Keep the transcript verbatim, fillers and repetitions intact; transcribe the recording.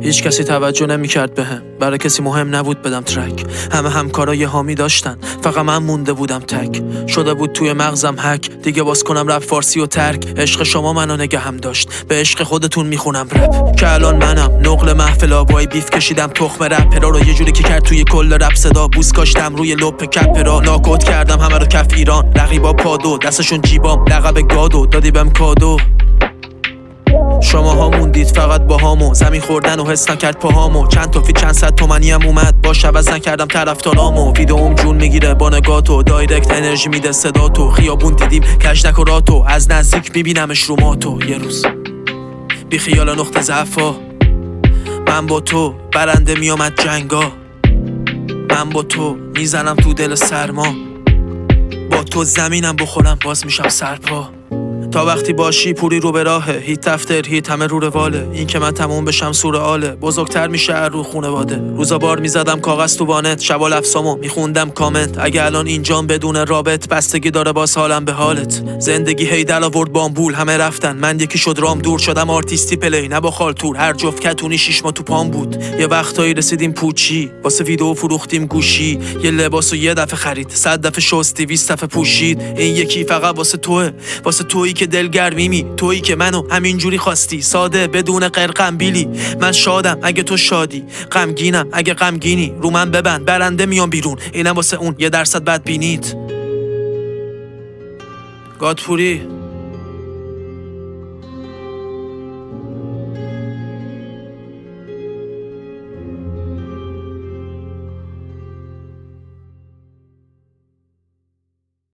هیچ کسی توجه نمی‌کرد بهم، برای کسی مهم نبود بدم ترک. همه همکارای حامی داشتن، فقط من مونده بودم تک. شده بود توی مغزم هک، دیگه باز کنم رپ فارسی و ترک. عشق شما منو نگهم داشت، به عشق خودتون میخونم رپ. که الان منم نقل محفل آبای بیف کشیدم تخم رپرا رو، یه جوری که کرد توی کل رپ صدا. بوس کاشتم روی لپ کپرا، ناکوت کردم همه رو کف ایران. رقیبا پادو دستشون جیبام، لقب گادو دادی بهم کادو. شماها موندید فقط با هامو، زمین خوردن و حس نکرد پاهامو. چند تا فی چند صد تومنی هم اومد، باش عوض نکردم طرفدارامو. ویدئوم جون میگیره با نگاتو، دایرکت انرژی میده صداتو. خیابون دیدیم کجنک و راتو، از نزدیک میبینمش رو ماتو. یه روز بی خیال نقطه ضعفا، من با تو برنده میامد جنگا. من با تو میزنم تو دل سرما، با تو زمینم بخورم باز میشم سرپا. تا وقتی باشی پوری رو به راهه، هیت افتر هیت همه رو رواله. این که من تموم بشم سورئاله، بزرگتر میشه رو خونواده. روزا بار میزدم کاغذ تو وانت، شبا لفظامو میخوندم کامنت. اگه الان اینجام بدون رابط، بستگی داره باز حالم به حالت. زندگی هی دل آورد بامبول، همه رفتن من یکی شد رام دور. شدم آرتیستی پلی نه با خالتور، هر جفت کتونی شیش ما تو پام بود. یه وقتایی رسیدیم پوچی، واسه ویدیو فروختیم گوشی. یه لباسو یه دفعه خرید، صد دفعه شستی، بیست دفعه پوشید. این یکی فقط واسه توئه، واسه تویی که دلگرمیمی، تویی که منو همینجوری خواستی، ساده بدون قرقم بیلی. من شادم اگه تو شادی، غمگینم اگه غمگینی. رو من ببند برنده میام بیرون، اینم واسه اون یه درصد بدبینیت. گادپوری